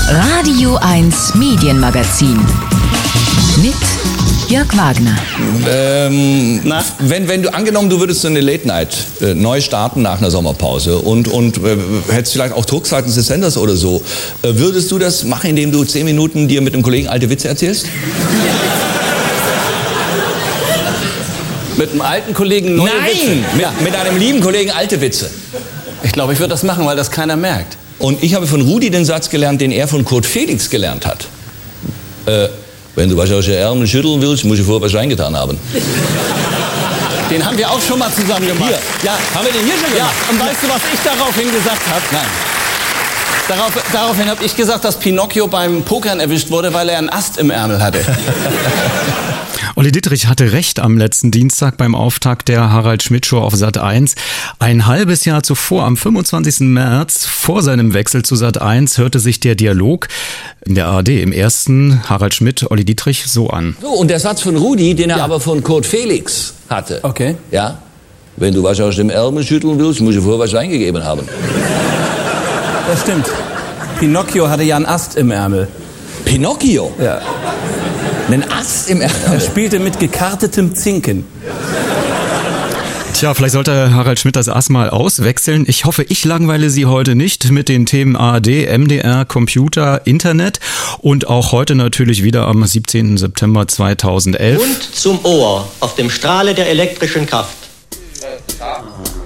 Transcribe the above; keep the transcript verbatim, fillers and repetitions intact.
Radio eins Medienmagazin mit Jörg Wagner. Ähm, Na? Wenn, wenn du, angenommen, du würdest so eine Late Night äh, neu starten nach einer Sommerpause und, und äh, hättest vielleicht auch Druck seitens des Senders oder so, äh, würdest du das machen, indem du zehn Minuten dir mit einem Kollegen alte Witze erzählst? Mit einem alten Kollegen neue Nein, Witze? Mit, Ja. mit einem lieben Kollegen alte Witze. Ich glaube, ich würde das machen, weil das keiner merkt. Und ich habe von Rudi den Satz gelernt, den er von Kurt Felix gelernt hat. Äh, wenn du was aus den Ärmeln schütteln willst, musst du vorher was reingetan haben. Den haben wir auch schon mal zusammen gemacht. Hier. Ja, Haben wir den hier schon ja. gemacht? Und weißt du, was ich daraufhin gesagt habe? Nein. Darauf, daraufhin habe ich gesagt, dass Pinocchio beim Pokern erwischt wurde, weil er einen Ast im Ärmel hatte. Olli Dittrich hatte recht am letzten Dienstag beim Auftakt der Harald-Schmidt-Show auf Sat eins. Ein halbes Jahr zuvor, am fünfundzwanzigsten März, vor seinem Wechsel zu Sat eins, hörte sich der Dialog in der A R D im ersten Harald Schmidt, Olli Dittrich so an. So, und der Satz von Rudi, den er Ja. aber von Kurt Felix hatte. Okay. Ja? Wenn du was aus dem Ärmel schütteln willst, musst du vorher was reingegeben haben. Das stimmt. Pinocchio hatte ja einen Ast im Ärmel. Pinocchio? Ja. Einen Ast im Er Ärmel? spielte mit gekartetem Zinken. Tja, vielleicht sollte Harald Schmidt das Ass mal auswechseln. Ich hoffe, ich langweile Sie heute nicht mit den Themen A R D, M D R, Computer, Internet und auch heute natürlich wieder am siebzehnten September zweitausendelf. Mund zum Ohr auf dem Strahle der elektrischen Kraft.